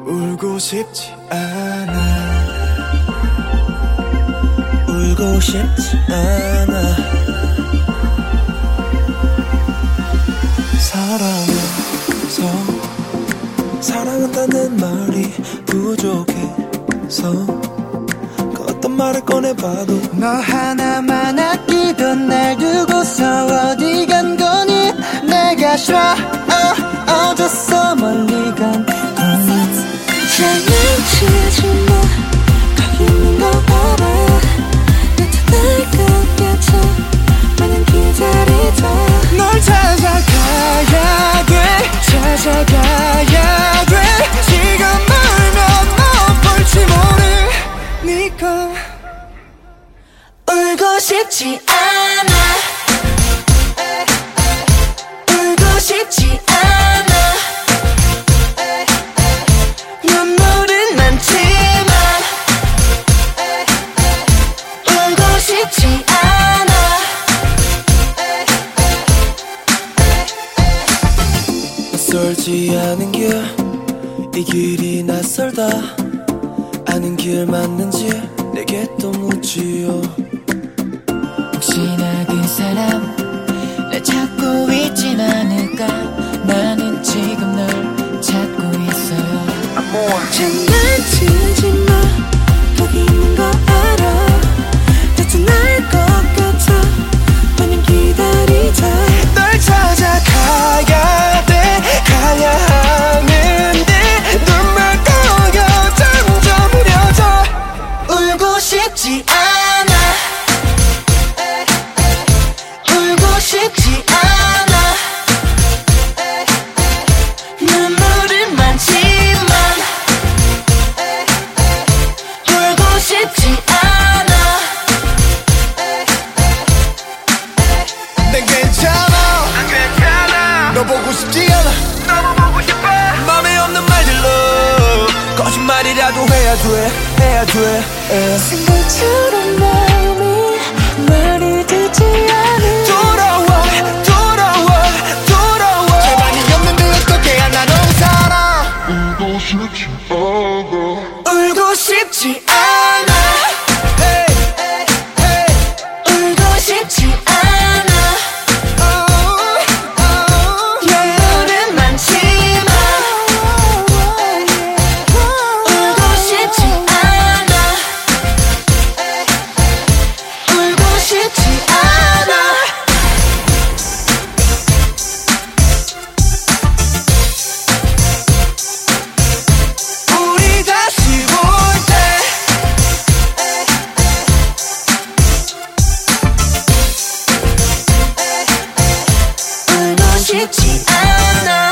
울고 싶지 않아. 울고 싶지 않아. 사랑한다는 말이 부족해서 그 어떤 말을 꺼내봐도 너 하나만 아끼던 날 두고서 어디 간 거니. 내가 싫어 어졌어 멀리 간 거니. 장난치지 마. 거기 있는 거 알아. 나타날 것 같아. 나는 기다리다. 널 찾아가야 돼. 찾아가야 돼. 지금 울면 못 볼지 모르니까. 울고 싶지 않아. 울고 싶지 않아. 눈물은 많지만 울고 싶지 않아. 낯설지 않은 길, 이 길이 낯설다. 아는 길 맞는지 내게 또 묻지요. 혹시나 그 사람 날 찾고 있진 않을까. 나는 지금 널 찾고 있어요. 장난치지 마. 거기 있는 거 알아. 나타날 것 같아. 마냥 기다리자. 널 찾아가야 돼. 가야 하는데 눈물 고여 점점 흐려져. 울고 싶지 않아. 울고 싶지 않아. 눈물은 많지만 울고 싶지 않아. 난 괜찮아. 너 보고 싶지 않아. 맘에 없는 말들로 거짓말이라도 해야 돼. 생각처럼 마음이 말을 듣지 않아. 돌아와. 절반이 없는데 어떻게 하나 넌 살아. 울고 싶지 않아. 울고 싶지 않아. 눈물은 많지만 울고 싶지 않아. 울고 싶지 않아. 우리 다시 볼 때 울고 싶지 않아.